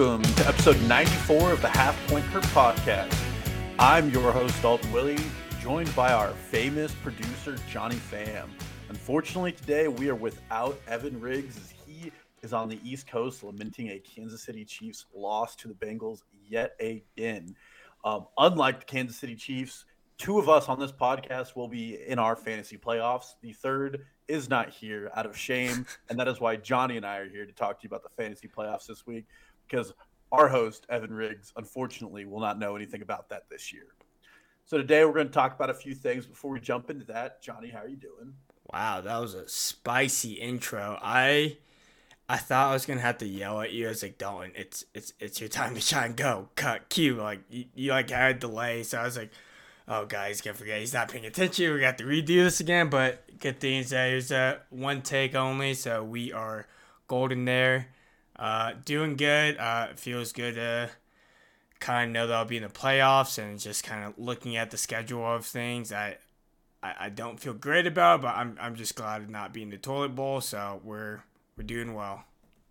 welcome to episode 94 of the Half Point Curve podcast. I'm your host, Dalton Willie, joined by our famous producer, Johnny Pham. Unfortunately, today we are without Evan Riggs as he is on the East Coast lamenting a Kansas City Chiefs loss to the Bengals yet again. Unlike the Kansas City Chiefs, two of us on this podcast will be in our fantasy playoffs. The third is not here out of shame, and that is why Johnny and I are here to talk to you about the fantasy playoffs this week, because our host, Evan Riggs, unfortunately will not know anything about that this year. So today we're going to talk about a few things. Before we jump into that, Johnny, how are you doing? Wow, that was a spicy intro. I thought I was gonna have to yell at you. I was like, Dalton, it's your time to shine. Go, cut, cue. Like you like had a delay, so I was like, oh, guys, gonna forget he's not paying attention. We got to redo this again. But good thing is that it was one take only, so we are golden there. Doing good. Feels good to kind of know that I'll be in the playoffs and just kind of looking at the schedule of things. I don't feel great about it, but I'm just glad to not be in the toilet bowl. So we're doing well.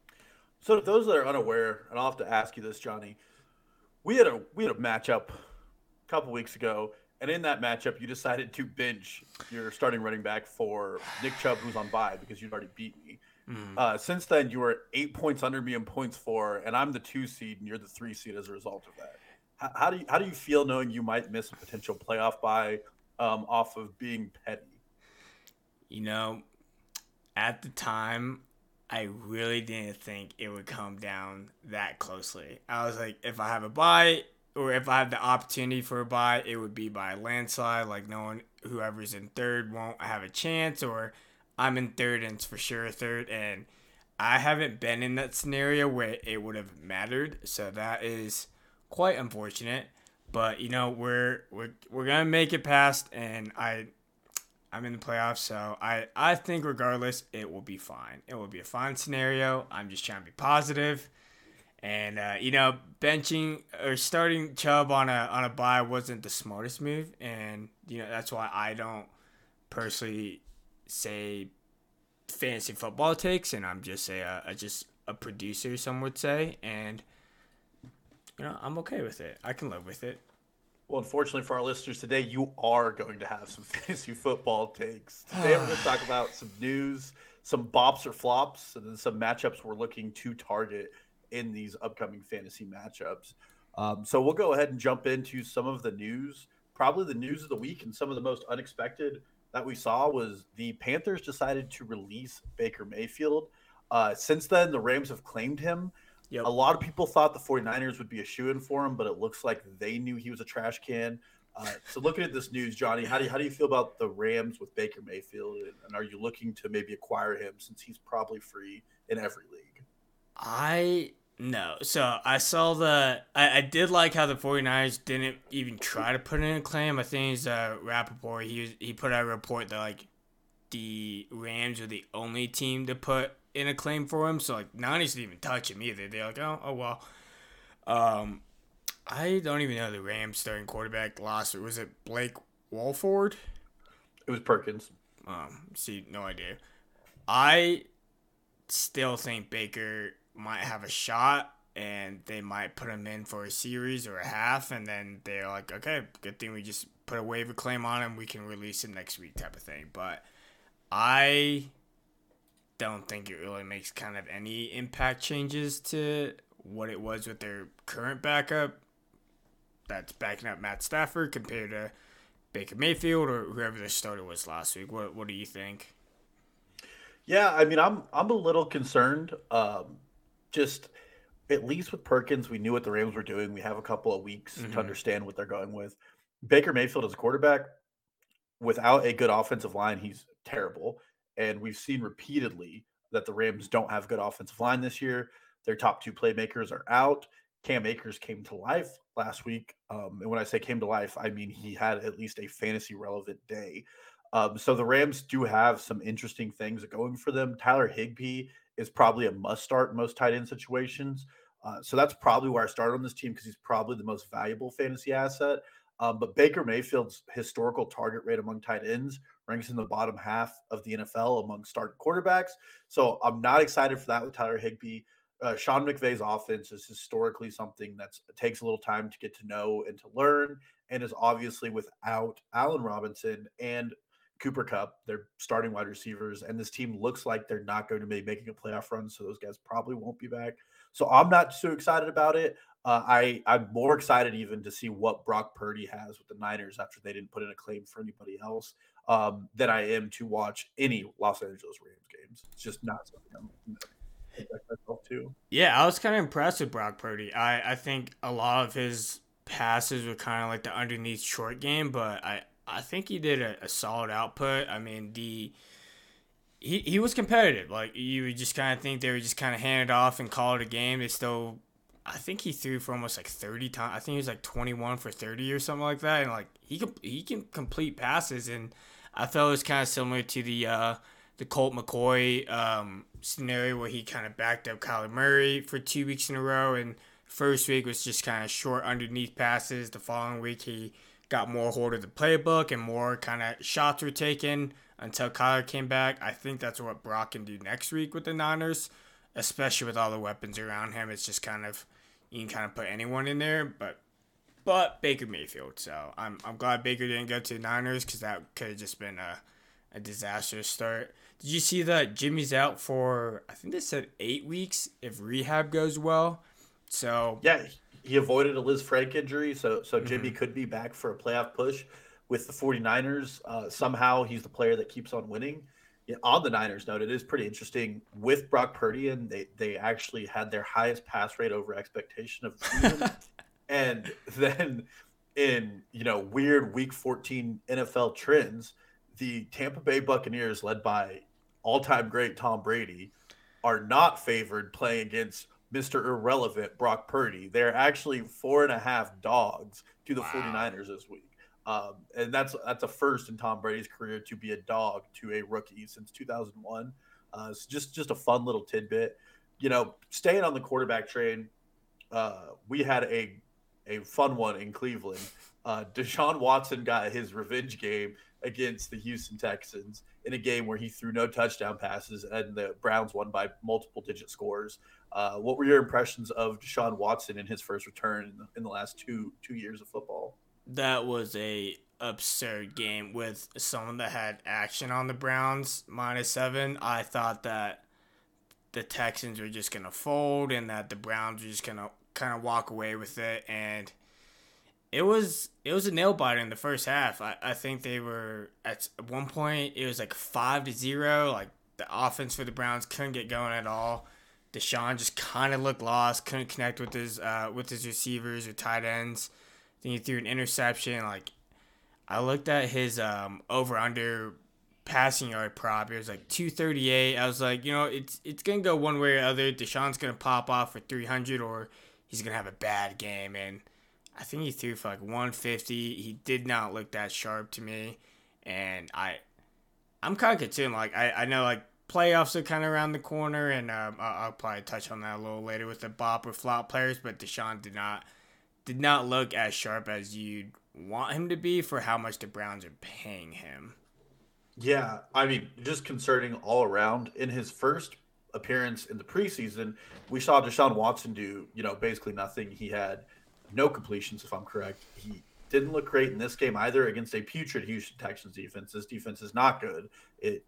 So to those that are unaware, and I'll have to ask you this, Johnny, we had a matchup a couple weeks ago, and in that matchup, you decided to bench your starting running back for Nick Chubb, who's on bye, because you'd already beat me. Since then, you were 8 points under me in points for, and I'm the 2 seed, and you're the 3 seed as a result of that. How do you feel knowing you might miss a potential playoff bye off of being petty? You know, at the time, I really didn't think it would come down that closely. I was like, if I have a bye, or if I have the opportunity for a bye, it would be by a landslide. Like, no one, whoever's in third won't have a chance, or I'm in third and it's for sure a third. And I haven't been in that scenario where it would have mattered. So that is quite unfortunate. But, you know, we're gonna make it past, and I'm in the playoffs, so I think regardless, it will be fine. It will be a fine scenario. I'm just trying to be positive. And, benching or starting Chubb on a bye wasn't the smartest move. And, that's why I don't personally say fantasy football takes, and I'm just just a producer, some would say. And, I'm okay with it. I can live with it. Well, unfortunately for our listeners today, you are going to have some fantasy football takes. Today we're going to talk about some news, some bops or flops, and then some matchups we're looking to target in these upcoming fantasy matchups. So we'll go ahead and jump into some of the news. Probably the news of the week and some of the most unexpected that we saw was the Panthers decided to release Baker Mayfield. Since then, the Rams have claimed him. Yep. A lot of people thought the 49ers would be a shoo-in for him, but it looks like they knew he was a trash can. So looking at this news, Johnny, how do you feel about the Rams with Baker Mayfield, and are you looking to maybe acquire him since he's probably free in every league? No. So I saw I did like how the 49ers didn't even try to put in a claim. I think it's Rappaport. He put out a report that, like, the Rams are the only team to put in a claim for him, so like Niners didn't even touch him either. They're like, oh well. I don't even know the Rams starting quarterback lost. Was it Blake Wolford? It was Perkins. See, no idea. I still think Baker might have a shot, and they might put him in for a series or a half, and then they're like, okay, good thing we just put a waiver claim on him. We can release him next week, type of thing. But I don't think it really makes kind of any impact changes to what it was with their current backup that's backing up Matt Stafford compared to Baker Mayfield or whoever their starter was last week. What do you think? Yeah, I mean, I'm a little concerned. Just at least with Perkins, we knew what the Rams were doing. We have a couple of weeks to understand what they're going with. Baker Mayfield as a quarterback, without a good offensive line, he's terrible. And we've seen repeatedly that the Rams don't have good offensive line this year. Their top 2 playmakers are out. Cam Akers came to life last week. And when I say came to life, I mean he had at least a fantasy relevant day. So the Rams do have some interesting things going for them. Tyler Higbee is probably a must start in most tight end situations. So that's probably where I started on this team because he's probably the most valuable fantasy asset. But Baker Mayfield's historical target rate among tight ends ranks in the bottom half of the NFL among starting quarterbacks. So I'm not excited for that with Tyler Higbee. Sean McVay's offense is historically something that takes a little time to get to know and to learn, and is obviously without Allen Robinson and Cooper Kupp, they're starting wide receivers, and this team looks like they're not going to be making a playoff run, so those guys probably won't be back. So I'm not too excited about it. I'm more excited even to see what Brock Purdy has with the Niners after they didn't put in a claim for anybody else than I am to watch any Los Angeles Rams games. It's just not something I'm myself to. Yeah, I was kind of impressed with Brock Purdy. I think a lot of his passes were kind of like the underneath short game, but I think he did a solid output. I mean, he was competitive. Like, you would just kind of think they would just kind of hand it off and call it a game. They still, I think he threw for almost like 30 times. I think he was like 21 for 30 or something like that. And like he can complete passes, and I felt it was kind of similar to the Colt McCoy scenario where he kind of backed up Kyler Murray for 2 weeks in a row, and first week was just kind of short underneath passes. The following week he got more hold of the playbook and more kind of shots were taken until Kyler came back. I think that's what Brock can do next week with the Niners, especially with all the weapons around him. It's just kind of, you can kind of put anyone in there, but Baker Mayfield. So I'm glad Baker didn't go to the Niners, because that could have just been a disastrous start. Did you see that Jimmy's out for, I think they said 8 weeks if rehab goes well? So yeah, he avoided a Liz Frank injury, so Jimmy could be back for a playoff push with the 49ers. Somehow he's the player that keeps on winning. Yeah, on the Niners note, it is pretty interesting with Brock Purdy, and they actually had their highest pass rate over expectation of the season. And then in, weird week 14 NFL trends, the Tampa Bay Buccaneers, led by all-time great Tom Brady, are not favored playing against Mr. Irrelevant Brock Purdy. They're actually 4.5 dogs to the 49ers this week. And that's a first in Tom Brady's career to be a dog to a rookie since 2001. It's just a fun little tidbit. Staying on the quarterback train, we had a fun one in Cleveland. Deshaun Watson got his revenge game against the Houston Texans in a game where he threw no touchdown passes, and the Browns won by multiple digit scores. What were your impressions of Deshaun Watson in his first return in the last two years of football? That was a absurd game with someone that had action on the Browns -7. I thought that the Texans were just going to fold and that the Browns were just going to kind of walk away with it. And it was a nail biter in the first half. I think they were, at one point, it was like 5-0. Like, the offense for the Browns couldn't get going at all. Deshaun just kind of looked lost, couldn't connect with his receivers or tight ends. Then he threw an interception. Like, I looked at his over-under passing yard prop. It was like 238. I was like, it's going to go one way or other. Deshaun's going to pop off for 300, or he's going to have a bad game. And I think he threw for like 150. He did not look that sharp to me. And I'm kind of concerned. Like, I know, like, playoffs are kind of around the corner, and I'll probably touch on that a little later with the bop or flop players, but Deshaun did not look as sharp as you'd want him to be for how much the Browns are paying him. Yeah, I mean, just concerning all around. In his first appearance in the preseason, we saw Deshaun Watson do, basically nothing. He had no completions, if I'm correct. He didn't look great in this game either against a putrid Houston Texans defense. This defense is not good. It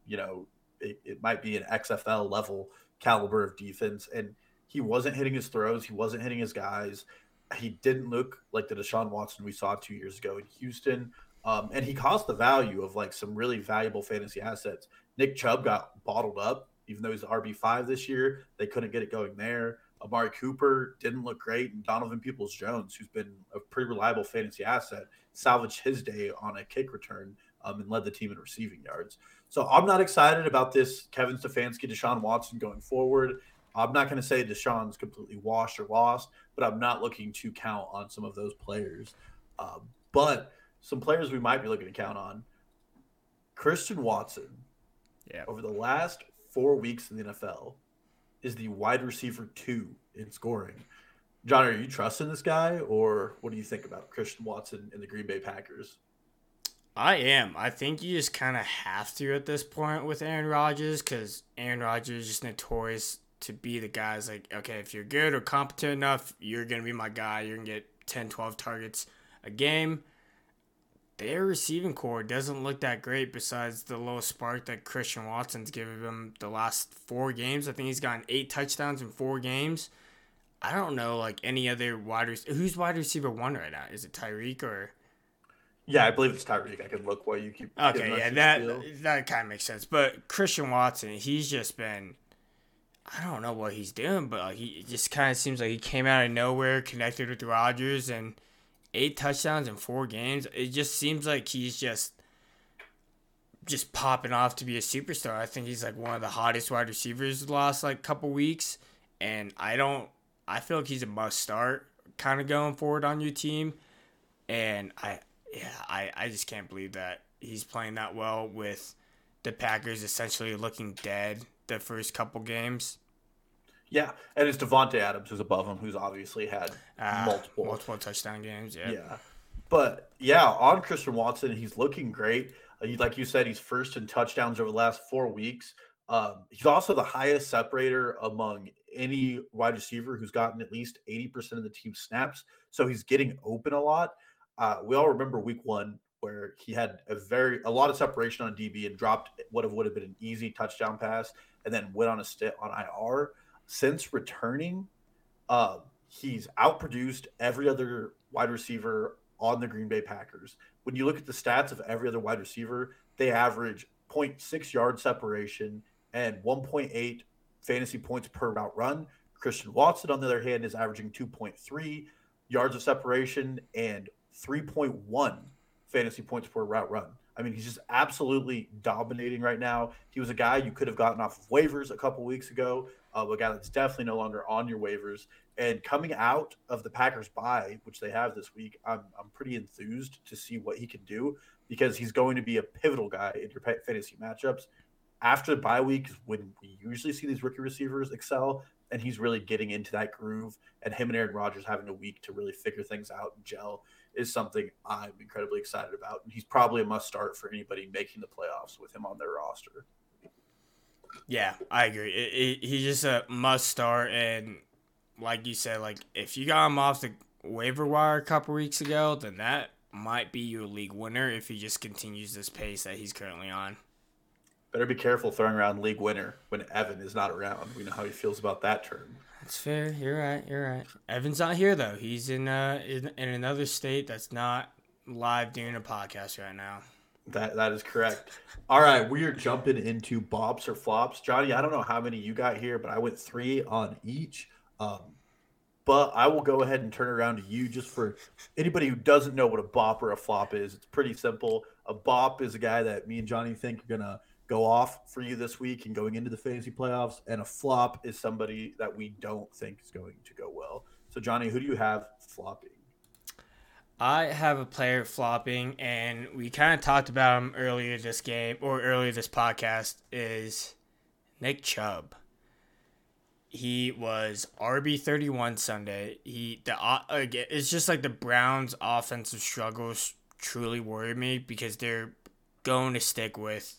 might be an XFL level caliber of defense, and he wasn't hitting his throws. He wasn't hitting his guys. He didn't look like the Deshaun Watson we saw 2 years ago in Houston. And he cost the value of like some really valuable fantasy assets. Nick Chubb got bottled up, even though he's the RB5 this year. They couldn't get it going there. Amari Cooper didn't look great. And Donovan Peoples-Jones, who's been a pretty reliable fantasy asset, salvaged his day on a kick return and led the team in receiving yards. So I'm not excited about this Kevin Stefanski, Deshaun Watson going forward. I'm not going to say Deshaun's completely washed or lost, but I'm not looking to count on some of those players. But some players we might be looking to count on. Christian Watson, over the last 4 weeks in the NFL, is the wide receiver 2 in scoring. John, are you trusting this guy, or what do you think about Christian Watson and the Green Bay Packers? I am. I think you just kind of have to at this point with Aaron Rodgers, because Aaron Rodgers is just notorious to be the guys like, okay, if you're good or competent enough, you're going to be my guy. You're going to get 10, 12 targets a game. Their receiving core doesn't look that great besides the little spark that Christian Watson's given him the last 4 games. I think he's gotten 8 touchdowns in 4 games. I don't know, like, any other who's wide receiver 1 right now? Is it Tyreek or... Yeah, I believe it's Tyreek. I can look while you keep. Okay, yeah, that kind of makes sense. But Christian Watson, he's just been, I don't know what he's doing, but like, he just kind of seems like he came out of nowhere, connected with Rodgers, and 8 touchdowns in 4 games. It just seems like he's just popping off to be a superstar. I think he's like one of the hottest wide receivers the last like couple weeks, and I feel like he's a must start kind of going forward on your team, and I just can't believe that he's playing that well with the Packers essentially looking dead the first couple games. Yeah, and it's Devontae Adams who's above him, who's obviously had multiple touchdown games. Yeah. Yeah. But, yeah, on Christian Watson, he's looking great. Like you said, he's first in touchdowns over the last 4 weeks. He's also the highest separator among any wide receiver who's gotten at least 80% of the team snaps. So he's getting open a lot. We all remember week 1 where he had a lot of separation on DB and dropped what would have been an easy touchdown pass and then went on a stint on IR. Since returning, he's outproduced every other wide receiver on the Green Bay Packers. When you look at the stats of every other wide receiver, they average 0.6 yard separation and 1.8 fantasy points per route run. Christian Watson, on the other hand, is averaging 2.3 yards of separation and 3.1 fantasy points per route run. I mean, he's just absolutely dominating right now. He was a guy you could have gotten off of waivers a couple weeks ago, a guy that's definitely no longer on your waivers. And coming out of the Packers bye, which they have this week, I'm pretty enthused to see what he can do because he's going to be a pivotal guy in your fantasy matchups. After the bye week is when we usually see these rookie receivers excel, and he's really getting into that groove. And him and Aaron Rodgers having a week to really figure things out and gel is something I'm incredibly excited about. And he's probably a must start for anybody making the playoffs with him on their roster. Yeah, I agree. He's just a must start. And like you said, like if you got him off the waiver wire a couple weeks ago, then that might be your league winner if he just continues this pace that he's currently on. Better be careful throwing around league winner when Evan is not around. We know how he feels about that term. That's fair. You're right. Evan's not here though. He's in another state that's not live doing a podcast right now. That is correct. All right, we are jumping into bops or flops. Johnny, I don't know how many you got here, but I went 3 on each. But I will go ahead and turn it around to you just for anybody who doesn't know what a bop or a flop is. It's pretty simple. A bop is a guy that me and Johnny think are going to go off for you this week and going into the fantasy playoffs. And a flop is somebody that we don't think is going to go well. So, Johnny, who do you have flopping? I have a player flopping, and we kind of talked about him earlier this podcast, is Nick Chubb. He was RB31 Sunday. It's just like the Browns' offensive struggles truly worry me because they're going to stick with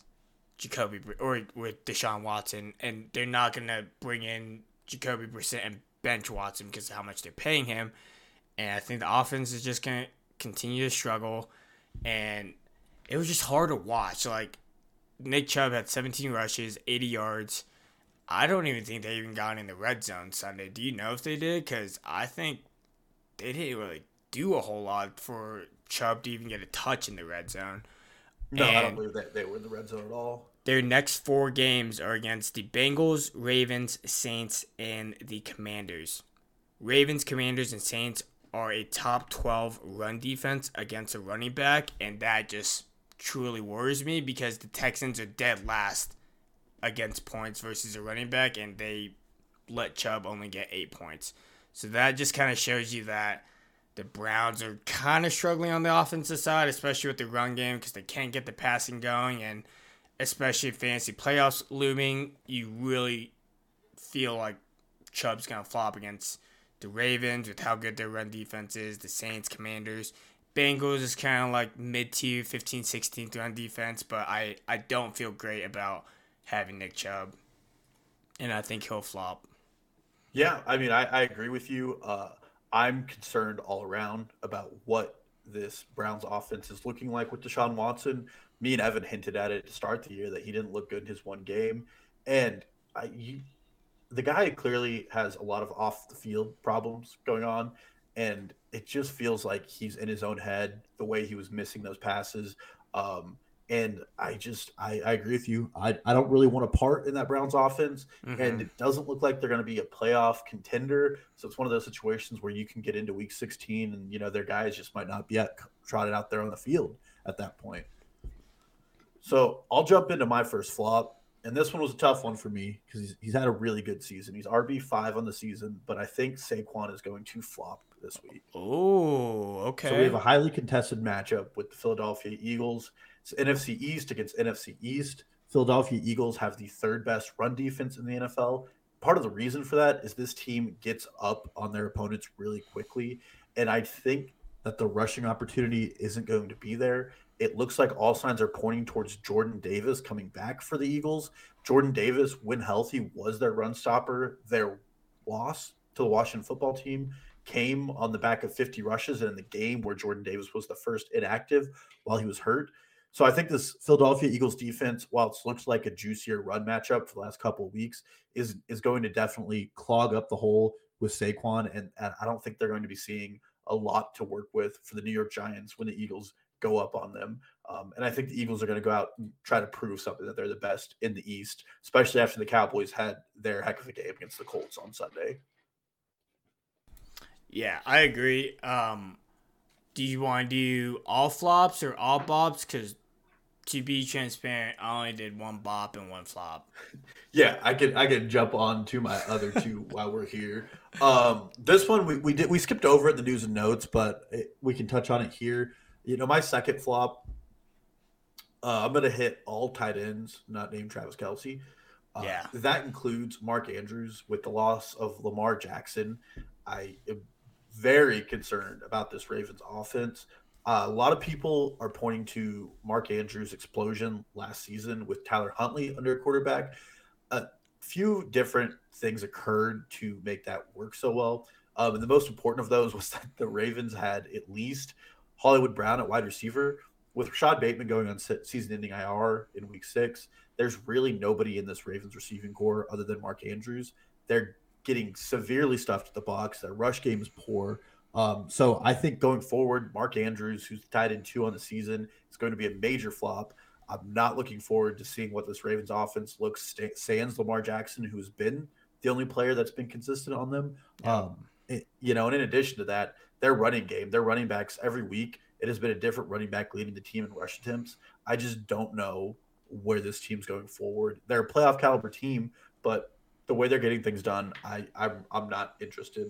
with Deshaun Watson, and they're not going to bring in Jacoby Brissett and bench Watson because of how much they're paying him. And I think the offense is just going to continue to struggle, and it was just hard to watch. Like, Nick Chubb had 17 rushes, 80 yards. I don't even think they even got in the red zone Sunday. Do you know if they did? Because I think they didn't really do a whole lot for Chubb to even get a touch in the red zone. No, I don't believe that they were in the red zone at all. Their next 4 games are against the Bengals, Ravens, Saints, and the Commanders. Ravens, Commanders, and Saints are a top 12 run defense against a running back, and that just truly worries me because the Texans are dead last against points versus a running back, and they let Chubb only get 8 points. So that just kind of shows you that the Browns are kind of struggling on the offensive side, especially with the run game because they can't get the passing going, and especially fantasy playoffs looming, you really feel like Chubb's going to flop against the Ravens with how good their run defense is, the Saints, Commanders. Bengals is kind of like mid-tier, 15th, 16th run defense, but I don't feel great about having Nick Chubb, and I think he'll flop. Yeah, I mean, I agree with you. I'm concerned all around about what this Browns offense is looking like with Deshaun Watson. Me and Evan hinted at it to start the year that he didn't look good in his one game, and the guy clearly has a lot of off the field problems going on, and it just feels like he's in his own head. The way he was missing those passes, um, and I agree with you. I don't really want to part in that Browns offense, and Mm-hmm. it doesn't look like they're going to be a playoff contender. So it's one of those situations where you can get into Week 16, and their guys just might not be trotted out there on the field at that point. So I'll jump into my first flop. And this one was a tough one for me because he's had a really good season. He's RB5 on the season, but I think Saquon is going to flop this week. Oh, So we have okay. a highly contested matchup with the Philadelphia Eagles. It's NFC East against NFC East. Philadelphia Eagles have the third best run defense in the NFL. Part of the reason for that is this team gets up on their opponents really quickly. And I think that the rushing opportunity isn't going to be there. It looks like all signs are pointing towards Jordan Davis coming back for the Eagles. Jordan Davis, when healthy, was their run stopper. Their loss to the Washington football team came on the back of 50 rushes and in the game where Jordan Davis was the first inactive while he was hurt. So I think this Philadelphia Eagles defense, while it looks like a juicier run matchup for the last couple of weeks, is going to definitely clog up the hole with Saquon, and I don't think they're going to be seeing a lot to work with for the New York Giants when the Eagles go up on them. And I think the Eagles are going to go out and try to prove something that they're the best in the East, especially after the Cowboys had their heck of a game against the Colts on Sunday. Yeah, I agree. Do you want to do all flops or all bops? Because to be transparent, I only did one bop and one flop. Yeah, I could jump on to my other two while we're here. This one we skipped over in the news and notes, but we can touch on it here. My second flop, I'm gonna hit all tight ends, not named Travis Kelsey. Yeah. That includes Mark Andrews with the loss of Lamar Jackson. I am very concerned about this Ravens offense. A lot of people are pointing to Mark Andrews' explosion last season with Tyler Huntley under quarterback. A few different things occurred to make that work so well. And the most important of those was that the Ravens had at least Hollywood Brown at wide receiver. With Rashad Bateman going on season-ending IR in Week 6, there's really nobody in this Ravens receiving core other than Mark Andrews. They're getting severely stuffed at the box. Their rush game is poor. So I think going forward, Mark Andrews, who's tied in 2 on the season, is going to be a major flop. I'm not looking forward to seeing what this Ravens offense looks sans Lamar Jackson, who's been the only player that's been consistent on them. Yep. And in addition to that, their running game, their running backs every week, it has been a different running back leading the team in rush attempts. I just don't know where this team's going forward. They're a playoff caliber team, but the way they're getting things done, I'm not interested.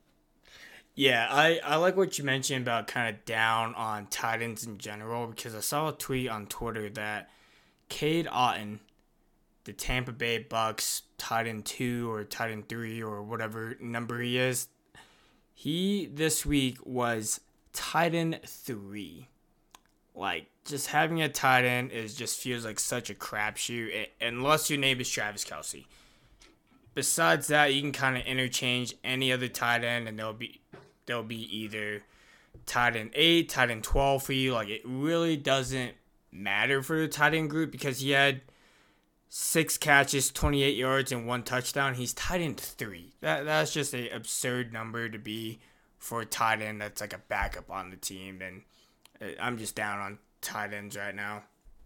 Yeah, I like what you mentioned about kind of down on tight ends in general because I saw a tweet on Twitter that Cade Otton, the Tampa Bay Bucks tight end 2 or tight end 3 or whatever number he is, he this week was tight end 3. Like, just having a tight end is just feels like such a crapshoot unless your name is Travis Kelsey. Besides that, you can kind of interchange any other tight end, and they'll be either tight end 8, tight end 12 for you. Like, it really doesn't matter for the tight end group because he had 6 catches, 28 yards, and 1 touchdown. He's tight end 3. That's just an absurd number to be for a tight end that's like a backup on the team. And I'm just down on tight ends right now.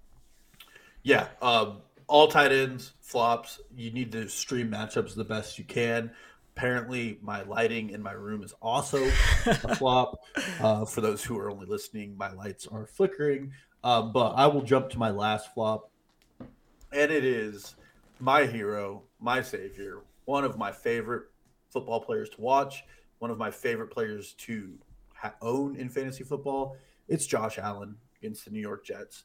Yeah, all tight ends, flops. You need to stream matchups the best you can. Apparently, my lighting in my room is also a flop. For those who are only listening, my lights are flickering. But I will jump to my last flop, and it is my hero, my savior, one of my favorite football players to watch, one of my favorite players to own in fantasy football. It's Josh Allen against the New York Jets.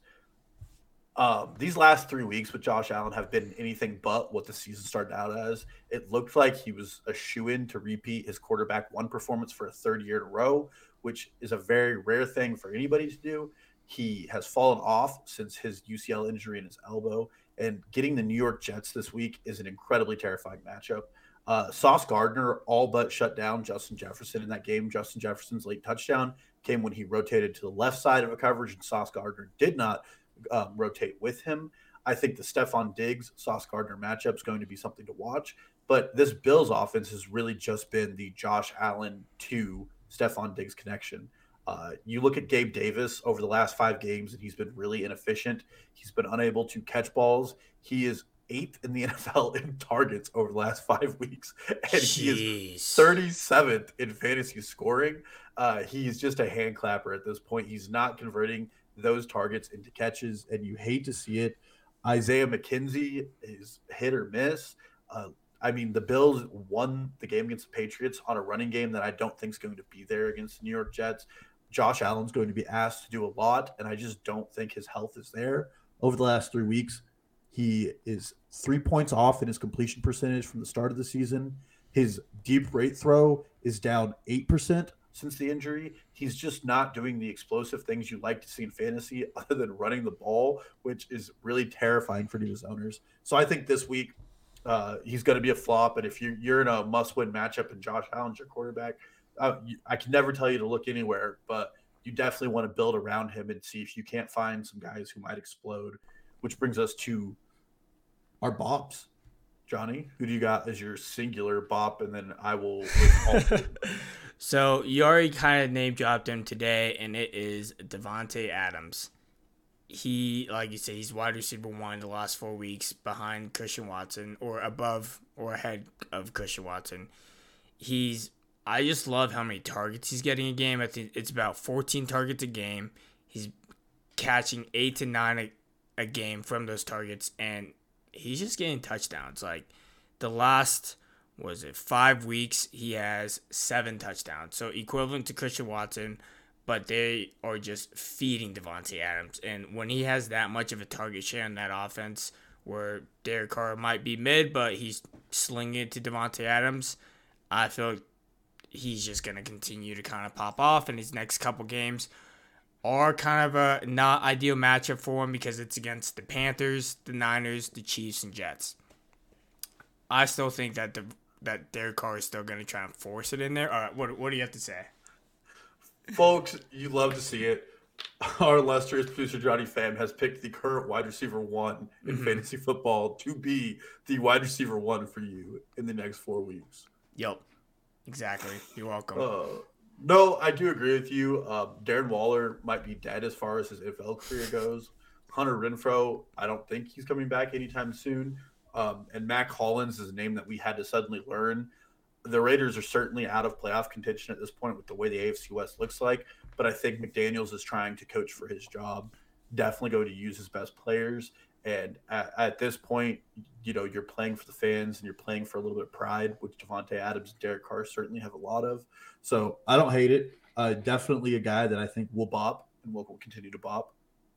These last 3 weeks with Josh Allen have been anything but what the season started out as. It looked like he was a shoe-in to repeat his quarterback one performance for a third year in a row, which is a very rare thing for anybody to do. He has fallen off since his UCL injury in his elbow, and getting the New York Jets this week is an incredibly terrifying matchup. Sauce Gardner all but shut down Justin Jefferson in that game. Justin Jefferson's late touchdown came when he rotated to the left side of a coverage, and Sauce Gardner did not rotate with him. I think the Stephon Diggs Sauce Gardner matchup is going to be something to watch. But this Bills offense has really just been the Josh Allen to Stephon Diggs connection. You look at Gabe Davis over the last 5 games, and he's been really inefficient. He's been unable to catch balls. He is 8th in the NFL in targets over the last 5 weeks, and he is 37th in fantasy scoring. He's just a hand clapper at this point. He's not converting those targets into catches, and you hate to see it. Isaiah McKenzie is hit or miss. I mean, the Bills won the game against the Patriots on a running game that I don't think is going to be there against the New York Jets. Josh Allen's going to be asked to do a lot, and I just don't think his health is there. Over the last 3 weeks, he is 3 points off in his completion percentage from the start of the season. His deep rate throw is down 8% since the injury. He's just not doing the explosive things you like to see in fantasy other than running the ball, which is really terrifying for these owners. So I think this week he's going to be a flop. And if you're in a must-win matchup and Josh Allen's your quarterback, I can never tell you to look anywhere, but you definitely want to build around him and see if you can't find some guys who might explode, which brings us to our bops. Johnny, who do you got as your singular bop? And then I will. So you already kind of name dropped him today, and it is Davante Adams. He, like you said, he's wide receiver 1 the last 4 weeks behind Christian Watson, or above or ahead of Christian Watson. I just love how many targets he's getting a game. I think it's about 14 targets a game. He's catching 8 to 9 a game from those targets, and he's just getting touchdowns. Like the last, 5 weeks, he has 7 touchdowns. So equivalent to Christian Watson, but they are just feeding Davante Adams. And when he has that much of a target share in that offense where Derek Carr might be mid, but he's slinging it to Davante Adams, I feel like he's just going to continue to kind of pop off, and his next couple games are kind of a not ideal matchup for him because it's against the Panthers, the Niners, the Chiefs, and Jets. I still think that that Derek Carr is still going to try and force it in there. All right, what do you have to say? Folks, you love to see it. Our illustrious producer Johnny Pham has picked the current wide receiver 1 in fantasy football to be the wide receiver 1 for you in the next 4 weeks. Yep, exactly. You're welcome. No, I do agree with you. Darren Waller might be dead as far as his NFL career goes. Hunter Renfrow, I don't think he's coming back anytime soon. And Mac Hollins is a name that we had to suddenly learn. The Raiders are certainly out of playoff contention at this point with the way the AFC West looks like, but I think McDaniels is trying to coach for his job, definitely going to use his best players. And at this point, you're playing for the fans and you're playing for a little bit of pride, which Davante Adams and Derek Carr certainly have a lot of. So I don't hate it. Definitely a guy that I think will bop and will continue to bop.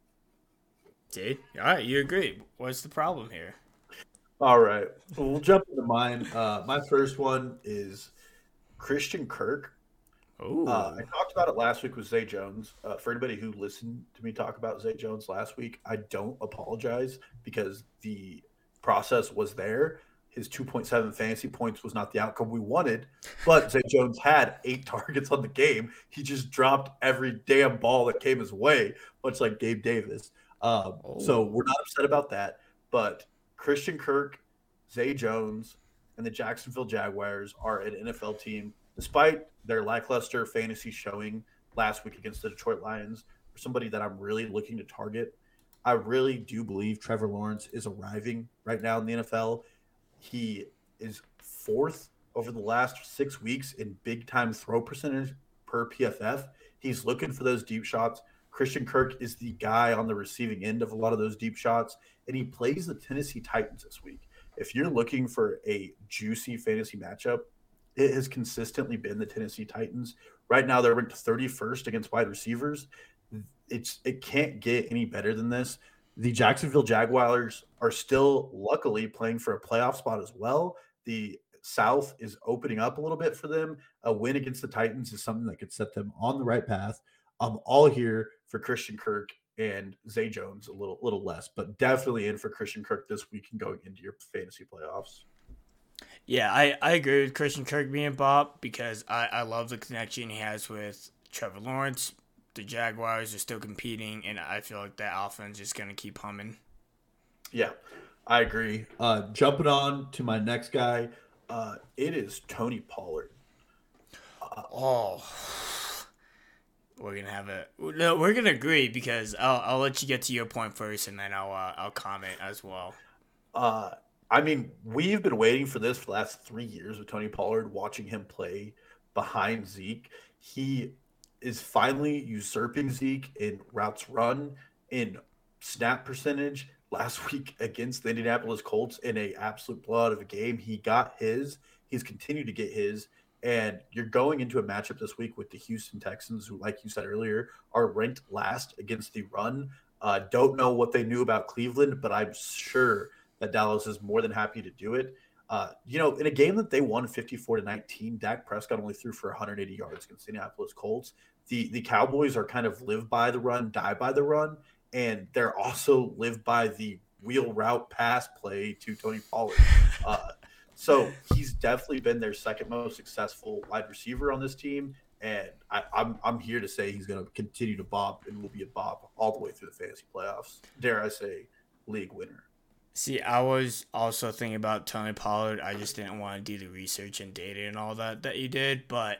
See? All right, you agree. What's the problem here? All right. Well, we'll jump into mine. My first one is Christian Kirk. I talked about it last week with Zay Jones. For anybody who listened to me talk about Zay Jones last week, I don't apologize because the process was there. His 2.7 fantasy points was not the outcome we wanted, but Zay Jones had 8 targets on the game. He just dropped every damn ball that came his way, much like Gabe Davis. So we're not upset about that, but Christian Kirk, Zay Jones, and the Jacksonville Jaguars are an NFL team, despite their lackluster fantasy showing last week against the Detroit Lions. For somebody that I'm really looking to target, I really do believe Trevor Lawrence is arriving right now in the NFL. He is 4th over the last 6 weeks in big-time throw percentage per PFF. He's looking for those deep shots. Christian Kirk is the guy on the receiving end of a lot of those deep shots, and he plays the Tennessee Titans this week. If you're looking for a juicy fantasy matchup, it has consistently been the Tennessee Titans. Right now, they're ranked 31st against wide receivers. It can't get any better than this. The Jacksonville Jaguars are still, luckily, playing for a playoff spot as well. The South is opening up a little bit for them. A win against the Titans is something that could set them on the right path. I'm all here for Christian Kirk and Zay Jones a little less, but definitely in for Christian Kirk this week and going into your fantasy playoffs. Yeah, I agree with Christian Kirk being Bob because I love the connection he has with Trevor Lawrence. The Jaguars are still competing, and I feel like that offense is going to keep humming. Yeah, I agree. Jumping on to my next guy, it is Tony Pollard. Uh, Oh, we're gonna have a no. We're gonna agree because I'll let you get to your point first, and then I'll comment as well. uh, I mean, we've been waiting for this for the last 3 years with Tony Pollard, watching him play behind Zeke. He is finally usurping Zeke in routes run, in snap percentage. Last week against the Indianapolis Colts in a absolute blowout of a game, he got his. He's continued to get his. And you're going into a matchup this week with the Houston Texans, who, like you said earlier, are ranked last against the run. Don't know what they knew about Cleveland, but I'm sure that Dallas is more than happy to do it. In a game that they won 54-19, Dak Prescott only threw for 180 yards against the Indianapolis Colts. The Cowboys are kind of live by the run, die by the run, and they're also live by the wheel route pass play to Tony Pollard. So he's definitely been their second most successful wide receiver on this team. And I'm here to say he's going to continue to bob and will be a bob all the way through the fantasy playoffs. Dare I say, league winner. See, I was also thinking about Tony Pollard. I just didn't want to do the research and data and all that you did. But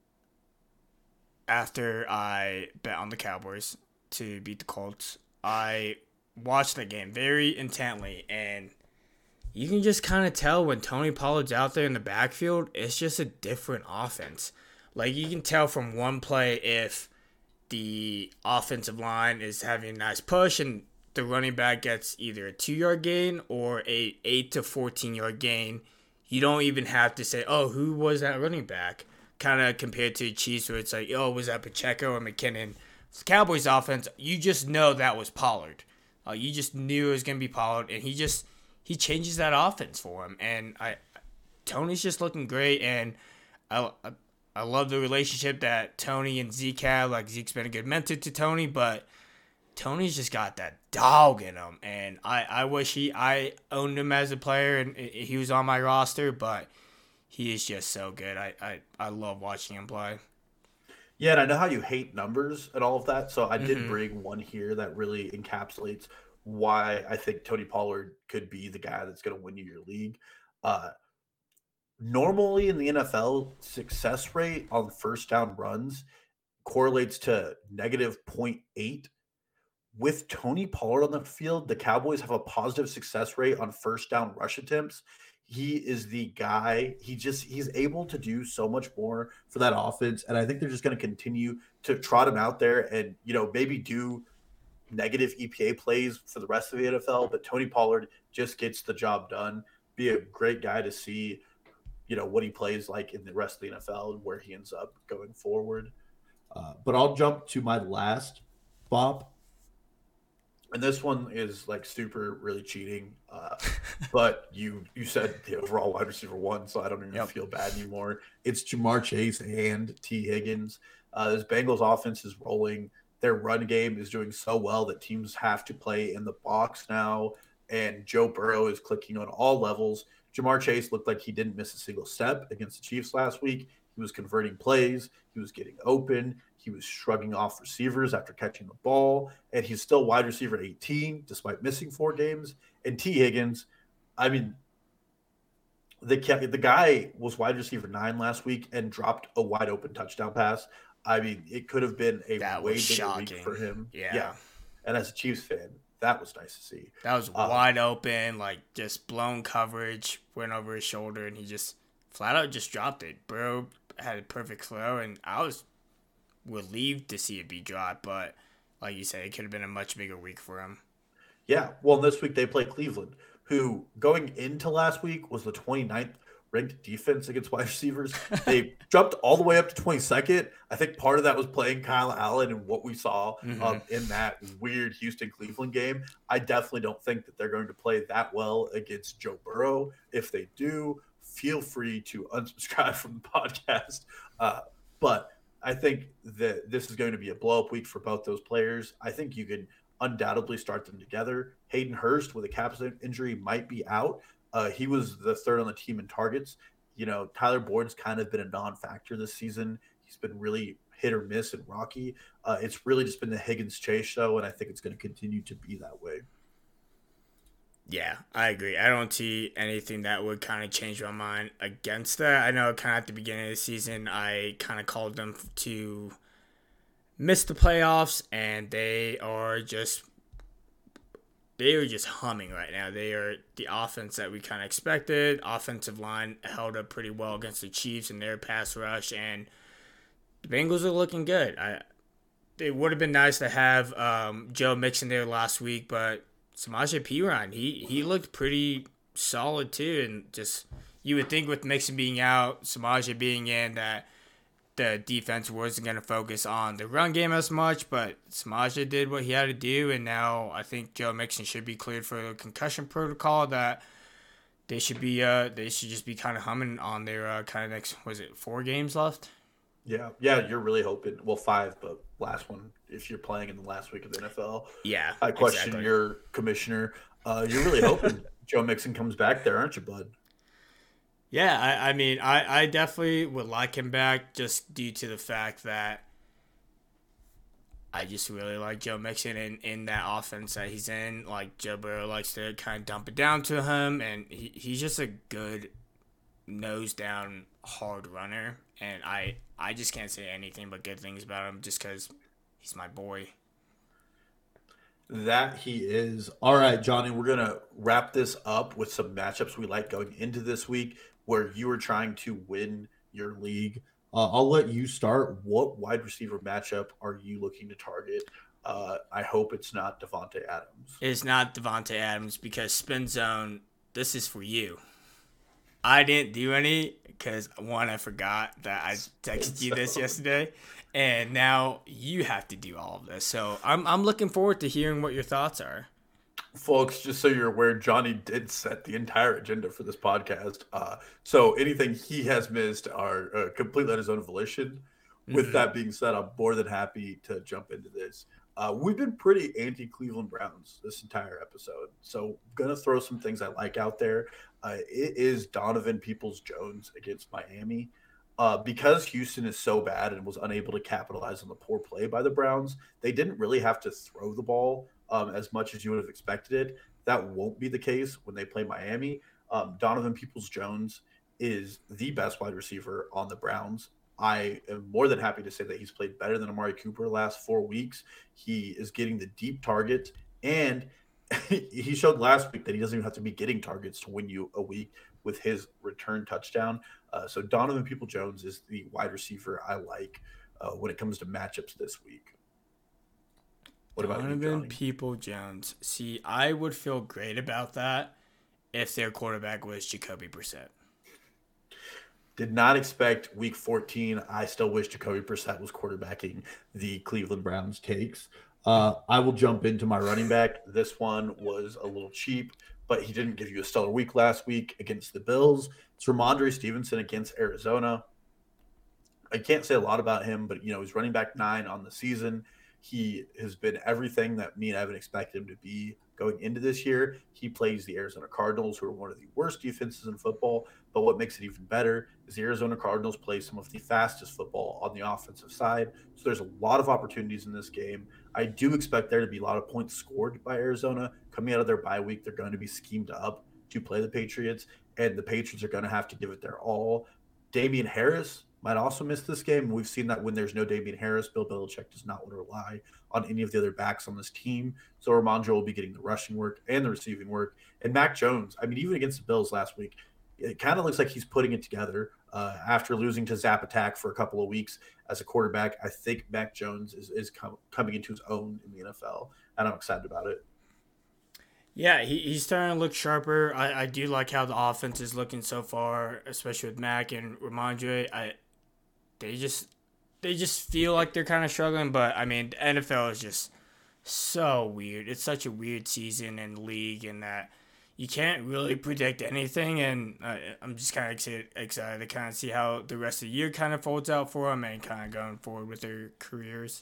after I bet on the Cowboys to beat the Colts, I watched the game very intently, and you can just kind of tell when Tony Pollard's out there in the backfield, it's just a different offense. Like, you can tell from one play if the offensive line is having a nice push and the running back gets either a 2-yard gain or a 8 to 14-yard gain. You don't even have to say, oh, who was that running back? Kind of compared to the Chiefs where it's like, oh, was that Pacheco or McKinnon? The Cowboys offense, you just know that was Pollard. You just knew it was going to be Pollard, and he changes that offense for him. And Tony's just looking great, and I love the relationship that Tony and Zeke have. Like, Zeke's been a good mentor to Tony, but Tony's just got that dog in him, and I wish I owned him as a player and he was on my roster, but he is just so good. I love watching him play. Yeah, and I know how you hate numbers and all of that, so I did bring one here that really encapsulates why I think Tony Pollard could be the guy that's going to win you your league. Uh, Normally in the NFL, success rate on first down runs correlates to -0.8. With Tony Pollard on the field, the Cowboys have a positive success rate on first down rush attempts. He is the guy. He's able to do so much more for that offense, and I think they're just going to continue to trot him out there and maybe do negative EPA plays for the rest of the NFL. But Tony Pollard just gets the job done. Be a great guy to see, what he plays like in the rest of the NFL and where he ends up going forward. But I'll jump to my last Bob. And this one is like super really cheating. But you said the overall wide receiver one, so I don't even feel bad anymore. It's Ja'Marr Chase and T. Higgins. This Bengals offense is rolling. Their run game is doing so well that teams have to play in the box now. And Joe Burrow is clicking on all levels. Ja'Marr Chase looked like he didn't miss a single step against the Chiefs last week. He was converting plays. He was getting open. He was shrugging off receivers after catching the ball. And he's still wide receiver 18, despite missing 4 games. And T. Higgins, I mean, the guy was wide receiver 9 last week and dropped a wide open touchdown pass. I mean, it could have been a way bigger week for him. Yeah. And as a Chiefs fan, that was nice to see. That was wide open, like just blown coverage, went over his shoulder, and he just flat out just dropped it. Bro had a perfect throw, and I was relieved to see it be dropped, but like you said, it could have been a much bigger week for him. Yeah, well, this week they play Cleveland, who going into last week was the 29th ranked defense against wide receivers. They jumped all the way up to 22nd. I think part of that was playing Kyle Allen and what we saw in that weird Houston-Cleveland game. I definitely don't think that they're going to play that well against Joe Burrow. If they do, feel free to unsubscribe from the podcast. But I think that this is going to be a blow-up week for both those players. I think you can undoubtedly start them together. Hayden Hurst with a capsule injury might be out. He was the third on the team in targets. Tyler Boyd's kind of been a non-factor this season. He's been really hit or miss and rocky. It's really just been the Higgins Chase show, and I think it's going to continue to be that way. Yeah, I agree. I don't see anything that would kind of change my mind against that. I know kind of at the beginning of the season, I kind of called them to miss the playoffs, and they are just humming right now. They are the offense that we kind of expected. Offensive line held up pretty well against the Chiefs in their pass rush, and the Bengals are looking good. It would have been nice to have Joe Mixon there last week, but Samaje Perine, he looked pretty solid too, and just you would think with Mixon being out, Samaje being in, that the defense wasn't going to focus on the run game as much, but Samaje did what he had to do, and now I think Joe Mixon should be cleared for the concussion protocol. That they should just be kind of humming on their kind of next, was it 4 games left? Yeah, you're really hoping. Well, 5, but last one if you're playing in the last week of the NFL. Yeah, I question your commissioner. You're really hoping Joe Mixon comes back there, aren't you, bud? Yeah, I mean, I definitely would like him back just due to the fact that I just really like Joe Mixon in that offense that he's in. Like, Joe Burrow likes to kind of dump it down to him, and he's just a good nose-down hard runner, and I just can't say anything but good things about him just because he's my boy. That he is. All right, Johnny, we're going to wrap this up with some matchups we like going into this week where you are trying to win your league. I'll let you start. What wide receiver matchup are you looking to target? I hope it's not Davante Adams. It's not Davante Adams because Spin Zone, this is for you. I didn't do any because, one, I forgot that I texted you this yesterday, and now you have to do all of this. So I'm looking forward to hearing what your thoughts are. Folks, just so you're aware, Johnny did set the entire agenda for this podcast. So anything he has missed are completely at his own volition. With that being said, I'm more than happy to jump into this. We've been pretty anti-Cleveland Browns this entire episode. So I'm going to throw some things I like out there. It is Donovan Peoples-Jones against Miami. Because Houston is so bad and was unable to capitalize on the poor play by the Browns, they didn't really have to throw the ball as much as you would have expected it. That won't be the case when they play Miami. Donovan Peoples-Jones is the best wide receiver on the Browns. I am more than happy to say that he's played better than Amari Cooper the last 4 weeks. He is getting the deep targets, and he showed last week that he doesn't even have to be getting targets to win you a week with his return touchdown. So Donovan Peoples-Jones is the wide receiver I like when it comes to matchups this week. What about Donovan Peoples-Jones? See, I would feel great about that if their quarterback was Jacoby Brissett. Did not expect week 14. I still wish Jacoby Brissett was quarterbacking the Cleveland Browns takes. I will jump into my running back. This one was a little cheap, but he didn't give you a stellar week last week against the Bills. It's Ramondre Stevenson against Arizona. I can't say a lot about him, but, he's running back 9 on the season. He has been everything that me and Evan expected him to be going into this year. He plays the Arizona Cardinals, who are one of the worst defenses in football. But what makes it even better is the Arizona Cardinals play some of the fastest football on the offensive side. So there's a lot of opportunities in this game. I do expect there to be a lot of points scored by Arizona. Coming out of their bye week, they're going to be schemed up to play the Patriots, and the Patriots are going to have to give it their all. Damian Harris might also miss this game. We've seen that when there's no Damian Harris, Bill Belichick does not want to rely on any of the other backs on this team. So Ramondre will be getting the rushing work and the receiving work. And Mac Jones, even against the Bills last week, it kind of looks like he's putting it together after losing to Zap Attack for a couple of weeks as a quarterback. I think Mac Jones is coming into his own in the NFL, and I'm excited about it. Yeah, he's starting to look sharper. I do like how the offense is looking so far, especially with Mac and Ramondre. They just feel like they're kind of struggling, but the NFL is just so weird. It's such a weird season and league, and that you can't really predict anything. And I'm just kind of excited to kind of see how the rest of the year kind of folds out for them and kind of going forward with their careers.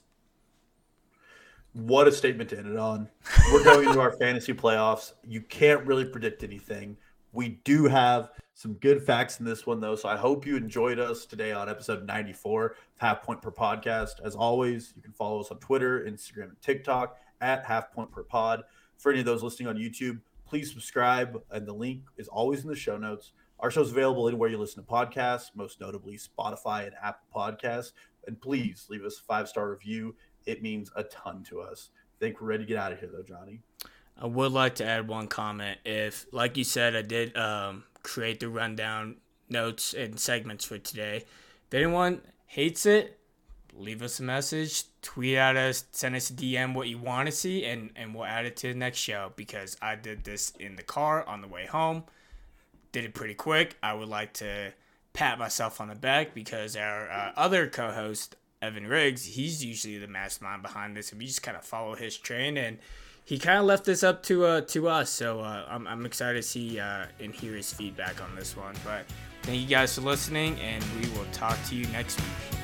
What a statement to end it on. We're going into our fantasy playoffs. You can't really predict anything. We do have some good facts in this one, though. So I hope you enjoyed us today on episode 94 of Half Point Per Podcast. As always, you can follow us on Twitter, Instagram, and TikTok at Half Point Per Pod. For any of those listening on YouTube, please subscribe, and the link is always in the show notes. Our show is available anywhere you listen to podcasts, most notably Spotify and Apple Podcasts. And please leave us a 5-star review. It means a ton to us. I think we're ready to get out of here, though, Johnny. I would like to add one comment. If, like you said, I did create the rundown notes and segments for today. If anyone hates it, leave us a message, tweet at us, send us a DM what you want to see, and we'll add it to the next show, because I did this in the car on the way home. Did it pretty quick. I would like to pat myself on the back, because our other co-host, Evan Riggs, he's usually the mastermind behind this, and we just kind of follow his train, and he kind of left this up to us. So I'm excited to see and hear his feedback on this one. But thank you guys for listening, and we will talk to you next week.